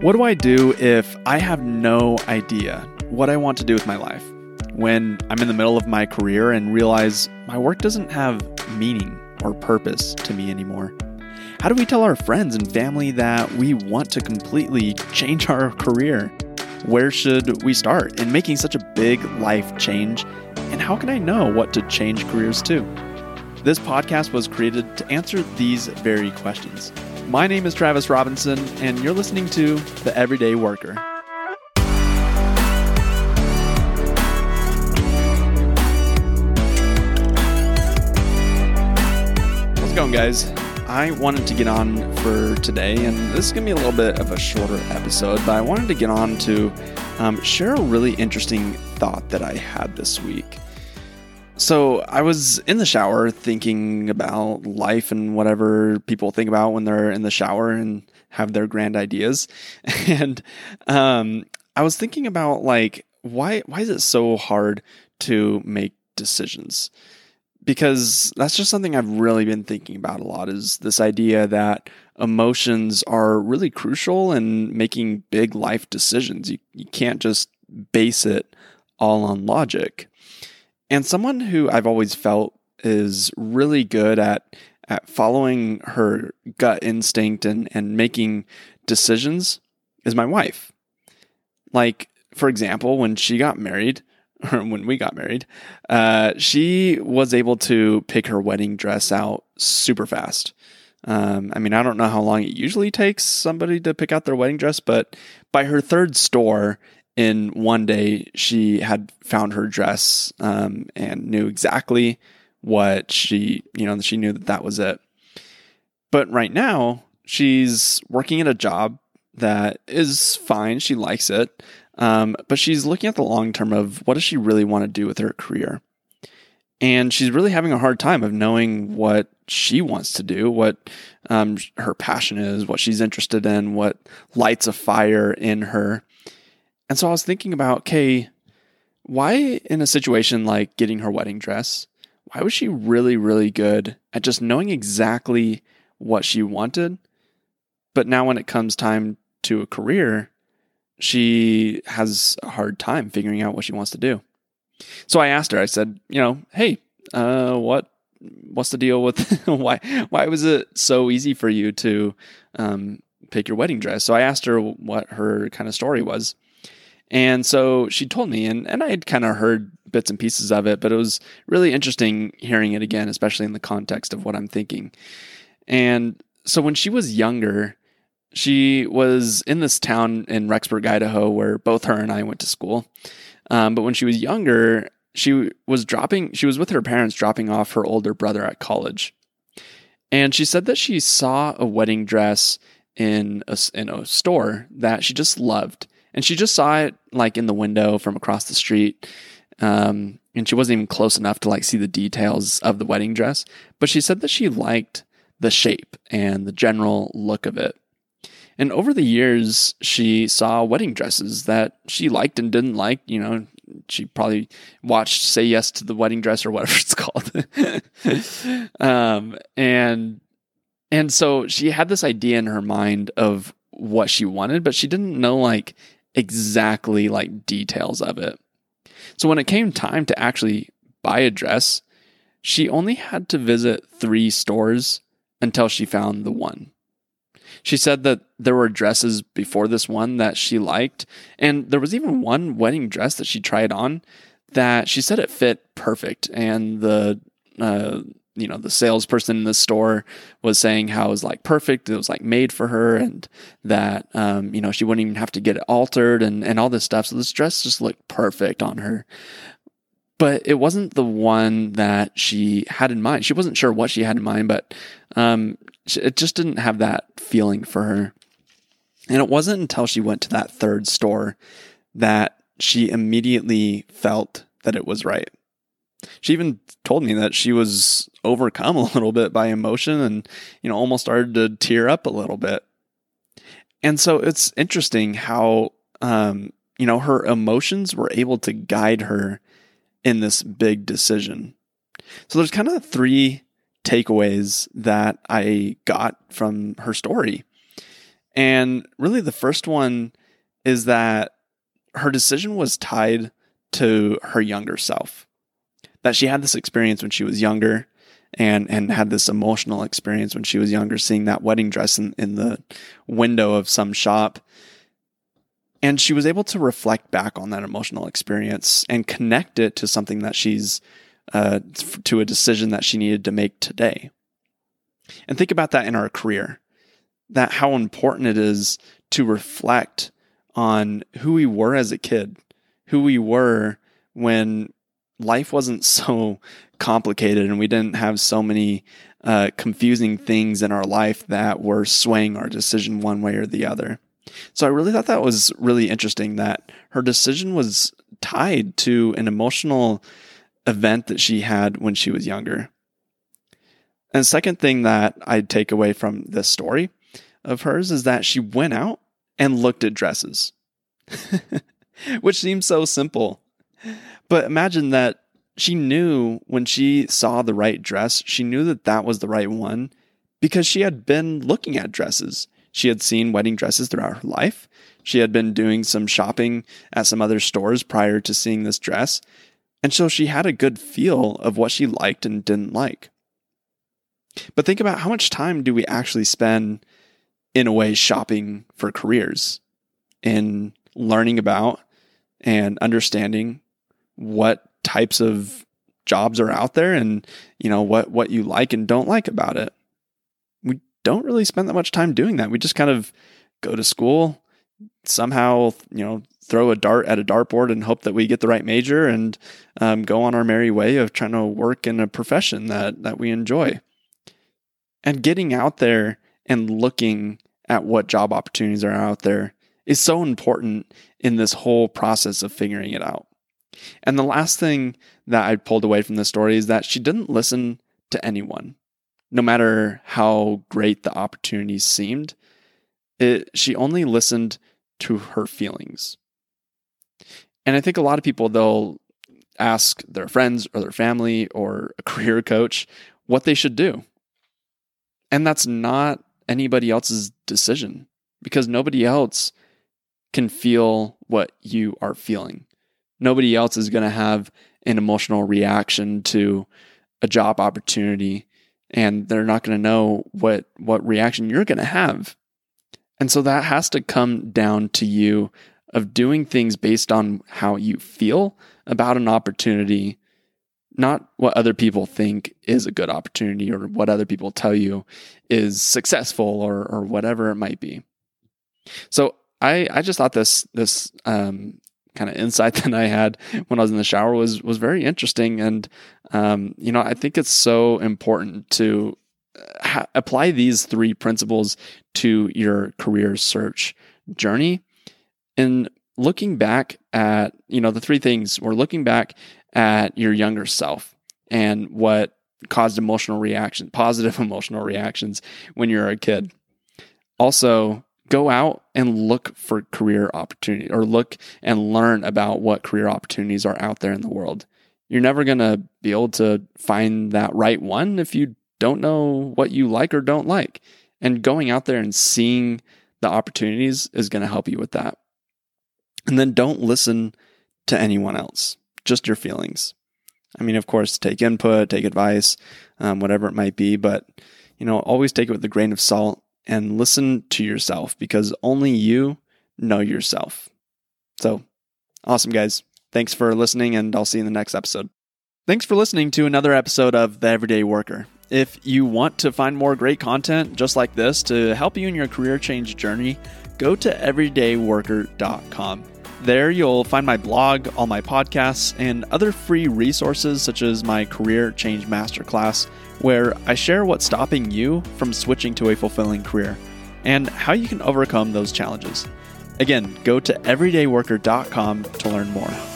What do I do if I have no idea what I want to do with my life? When I'm in the middle of my career and realize my work doesn't have meaning or purpose to me anymore? How do we tell our friends and family that we want to completely change our career? Where should we start in making such a big life change? And how can I know what to change careers to? This podcast was created to answer these very questions. My name is Travis Robinson, and you're listening to The Everyday Worker. How's it going, guys? I wanted to get on for today, and this is going to be a little bit of a shorter episode, but I wanted to get on to share a really interesting thought that I had this week. So I was in the shower thinking about life and whatever people think about when they're in the shower and have their grand ideas. And I was thinking about why is it so hard to make decisions? Because that's just something I've really been thinking about a lot, is this idea that emotions are really crucial in making big life decisions. You can't just base it all on logic. And someone who I've always felt is really good at following her gut instinct and making decisions is my wife. Like, for example, when she got married, or when we got married, she was able to pick her wedding dress out super fast. I don't know how long it usually takes somebody to pick out their wedding dress, but by her third store in one day, she had found her dress and knew exactly what she knew that was it. But right now, she's working at a job that is fine. She likes it. But she's looking at the long term of what does she really want to do with her career? And she's really having a hard time of knowing what she wants to do, what her passion is, what she's interested in, what lights a fire in her. And so I was thinking about, okay, why in a situation like getting her wedding dress, why was she really, really good at just knowing exactly what she wanted? But now when it comes time to a career, she has a hard time figuring out what she wants to do. So I asked her, I said, hey, what's the deal with why was it so easy for you to pick your wedding dress? So I asked her what her kind of story was. And so she told me, and I had kind of heard bits and pieces of it, but it was really interesting hearing it again, especially in the context of what I'm thinking. And so when she was younger, she was in this town in Rexburg, Idaho, where both her and I went to school. But when she was younger, she was with her parents dropping off her older brother at college. And she said that she saw a wedding dress in a store that she just loved. And she just saw it in the window from across the street. And she wasn't even close enough to see the details of the wedding dress. But she said that she liked the shape and the general look of it. And over the years, she saw wedding dresses that she liked and didn't like. She probably watched Say Yes to the Wedding Dress or whatever it's called. And so she had this idea in her mind of what she wanted, but she didn't know exactly details of it. So when it came time to actually buy a dress, she only had to visit 3 stores until she found the one. She said that there were dresses before this one that she liked, and there was even one wedding dress that she tried on that she said it fit perfect, and the salesperson in the store was saying how it was perfect, it was made for her, and that she wouldn't even have to get it altered and all this stuff. So this dress just looked perfect on her. But it wasn't the one that she had in mind. She wasn't sure what she had in mind, but it just didn't have that feeling for her. And it wasn't until she went to that 3rd store that she immediately felt that it was right. She even told me that she was overcome a little bit by emotion and, almost started to tear up a little bit. And so it's interesting how, her emotions were able to guide her in this big decision. So there's kind of 3 takeaways that I got from her story. And really the first one is that her decision was tied to her younger self. That she had this experience when she was younger and had this emotional experience when she was younger, seeing that wedding dress in the window of some shop. And she was able to reflect back on that emotional experience and connect it to something that she's, to a decision that she needed to make today. And think about that in our career, that how important it is to reflect on who we were as a kid, who we were when life wasn't so complicated and we didn't have so many confusing things in our life that were swaying our decision one way or the other. So I really thought that was really interesting that her decision was tied to an emotional event that she had when she was younger. And the second thing that I take away from this story of hers is that she went out and looked at dresses, which seems so simple. But imagine that she knew when she saw the right dress, she knew that that was the right one because she had been looking at dresses. She had seen wedding dresses throughout her life. She had been doing some shopping at some other stores prior to seeing this dress. And so she had a good feel of what she liked and didn't like. But think about how much time do we actually spend in a way shopping for careers, in learning about and understanding what types of jobs are out there and, what you like and don't like about it. We don't really spend that much time doing that. We just kind of go to school, somehow, throw a dart at a dartboard and hope that we get the right major and go on our merry way of trying to work in a profession that we enjoy. And getting out there and looking at what job opportunities are out there is so important in this whole process of figuring it out. And the last thing that I pulled away from this story is that she didn't listen to anyone, no matter how great the opportunities seemed. She only listened to her feelings. And I think a lot of people, they'll ask their friends or their family or a career coach what they should do. And that's not anybody else's decision because nobody else can feel what you are feeling. Nobody else is going to have an emotional reaction to a job opportunity, and they're not going to know what reaction you're going to have. And so that has to come down to you of doing things based on how you feel about an opportunity, not what other people think is a good opportunity or what other people tell you is successful or whatever it might be. So I just thought this kind of insight that I had when I was in the shower was very interesting. And, I think it's so important to apply these three principles to your career search journey. And looking back at, the three things, we're looking back at your younger self and what caused positive emotional reactions when you're a kid. Also, go out and look for career opportunity or look and learn about what career opportunities are out there in the world. You're never going to be able to find that right one if you don't know what you like or don't like. And going out there and seeing the opportunities is going to help you with that. And then don't listen to anyone else, just your feelings. I mean, of course, take input, take advice, whatever it might be, but, always take it with a grain of salt and listen to yourself because only you know yourself. So awesome, guys. Thanks for listening, and I'll see you in the next episode. Thanks for listening to another episode of The Everyday Worker. If you want to find more great content just like this to help you in your career change journey, go to everydayworker.com. There you'll find my blog, all my podcasts, and other free resources such as my Career Change Masterclass, where I share what's stopping you from switching to a fulfilling career and how you can overcome those challenges. Again, go to everydayworker.com to learn more.